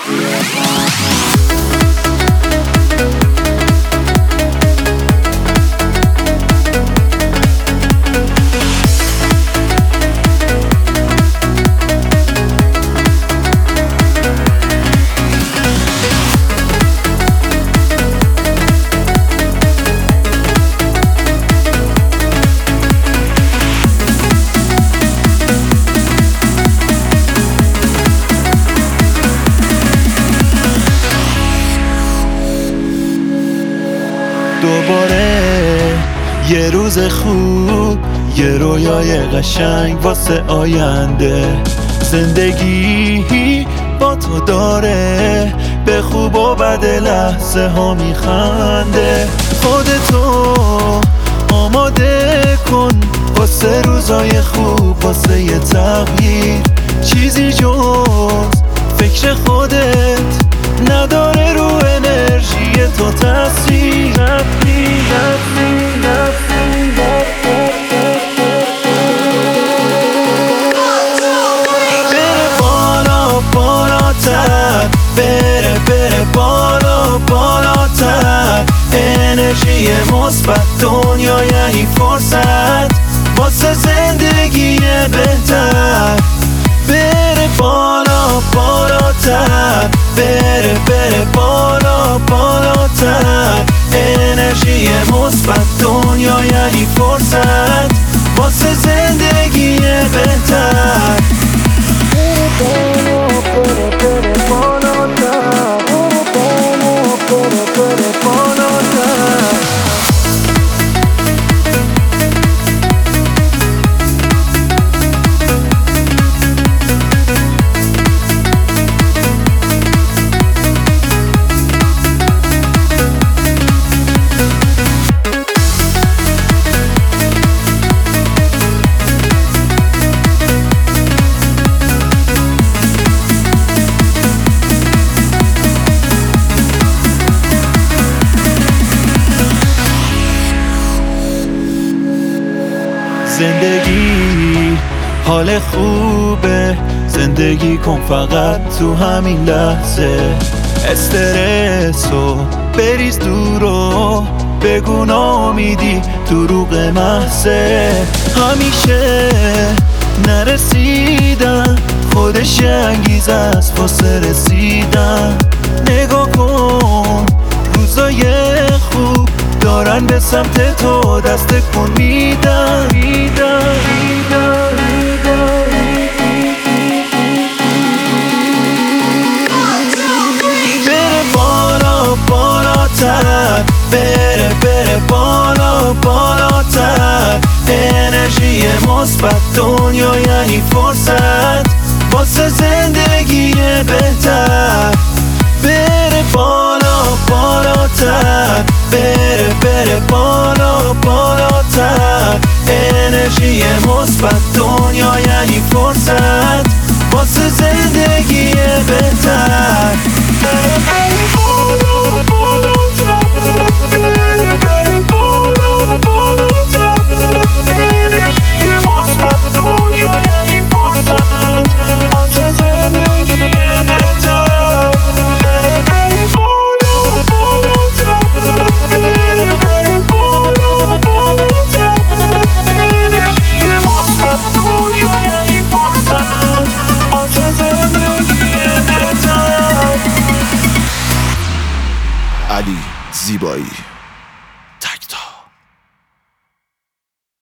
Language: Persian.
دوباره یه روز خوب، یه رویای قشنگ واسه آینده. زندگی با تو داره به خوب و بد لحظه ها میخنده. خودتو آماده کن واسه روزای خوب، واسه یه تغییر. چیزی جز فکر خودت نداره رو انرژی تو تاثیر. بره بالا بالاتر، بره بالا بالاتر. انرژی مثبت دنیا یعنی فرصت واسه زندگی بهتر. بره بالا بالاتر، بره بالا بالاتر. انرژی مثبت دنیا یعنی فرصت واسه زندگی بهتر. بره بالاتر، بره بالاتر. زندگی حال خوبه، زندگی کن فقط تو همین لحظه. استرسو بریز دور و بگو ناامیدی دروغ محضه. همیشه نرسیدن خودش انگیزه است واسه رسیدن. نگاه کن روزای خوب دارن به سمت تو دست کن میدن. بره بالا بالاتر، بره بالا بالاتر. انرژی مثبت دنیا یعنی فرصت واسه زندگی بهتر. بره بالا بالاتر، بره بالا بالاتر. انرژی مثبت دنیا یعنی فرصت واسه زندگی بهتر. علی زیبایی.